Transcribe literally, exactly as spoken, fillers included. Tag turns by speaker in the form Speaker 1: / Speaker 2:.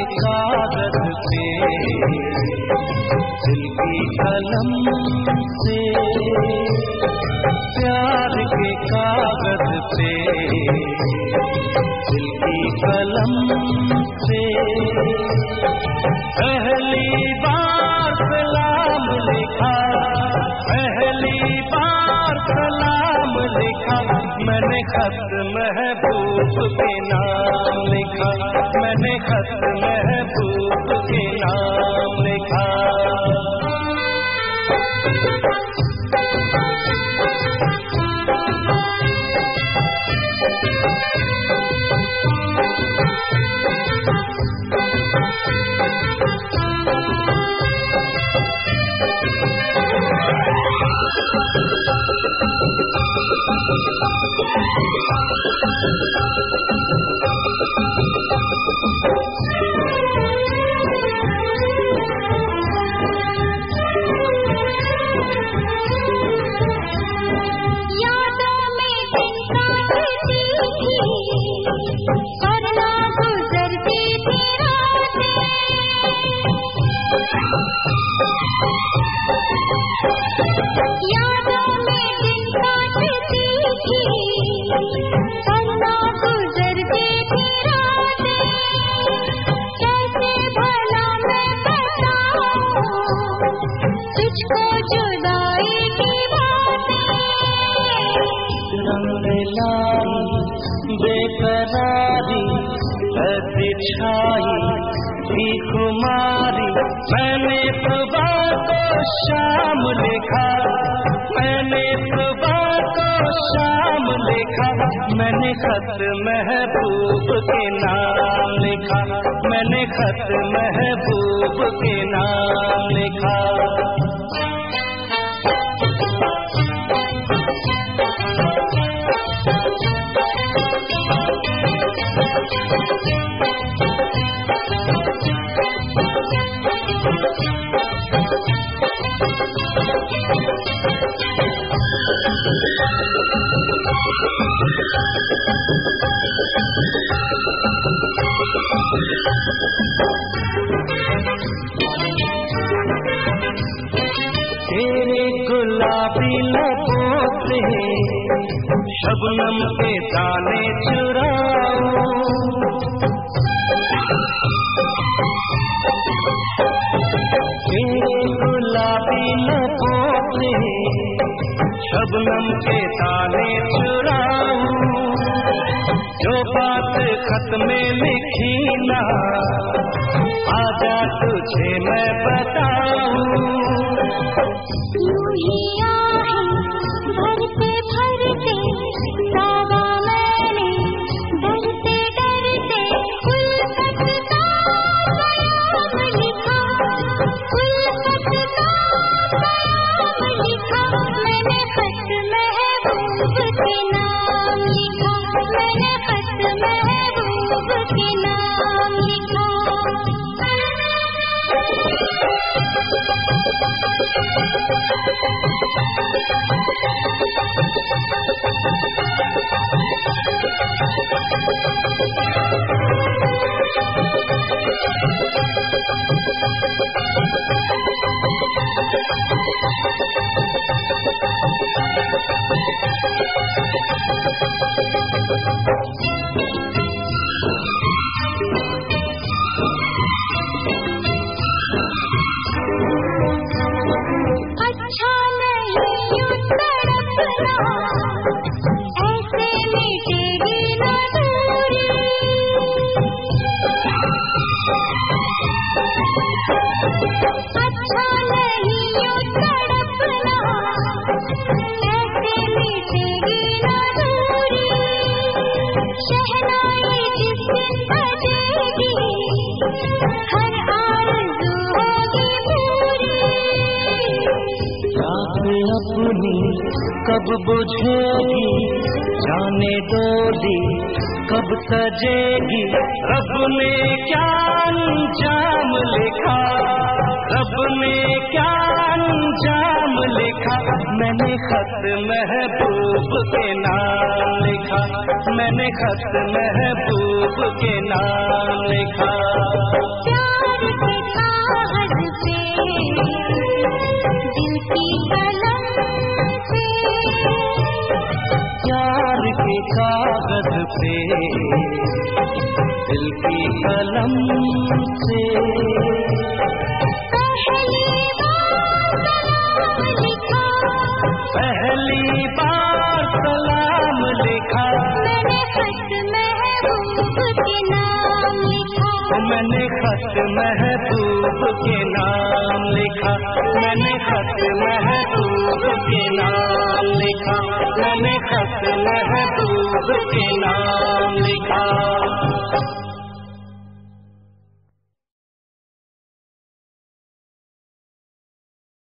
Speaker 1: कागज पे, दिल की कलम से, प्यार के कागज पे, दिल की कलम से, पहली बार सलाम लिखा, पहली बार सलाम लिखा, मैंने खत महबूब के नाम लिखा, मैंने खत महबूब के नाम लिखा। बेकरारी छाई थी कुमारी, मैंने सुबह को शाम लिखा, मैंने सुबह को शाम लिखा, मैंने खत महबूब के नाम लिखा, मैंने खत महबूब के नाम लिखा। तेरे गुलाबी लबों से शबनम के दाने चुराऊं, तेरे गुलाबी लबों से शबनम के दाने चुराऊं, जो बात खत में लिखी ना आजा तुझे मैं बताऊं।
Speaker 2: भरते भरते सावा मैंने डरते डरते उल्फत का नाम लिखा, उल्फत का नाम लिखा, मैंने खत महबूब के नाम लिखा, मैंने खत महबूब के नाम लिखा।
Speaker 1: अपनी कब बुझेगी जाने डोली कब सजेगी, रब ने क्या अंजाम लिखा, रब ने क्या अंजाम लिखा, मैंने खत महबूब के नाम लिखा, मैंने खत महबूब के नाम लिखा।
Speaker 2: प्यार के कागज पे दिल की कलम से,
Speaker 1: प्यार के कागज पे दिल की कलम से
Speaker 2: पहली बार सलाम लिखा,
Speaker 1: मैंने खत महबूब के नाम लिखा, मैंने खत महबूब के नाम लिखा, मैंने खत महबूब के नाम लिखा, मैंने खत महबूब के नाम लिखा।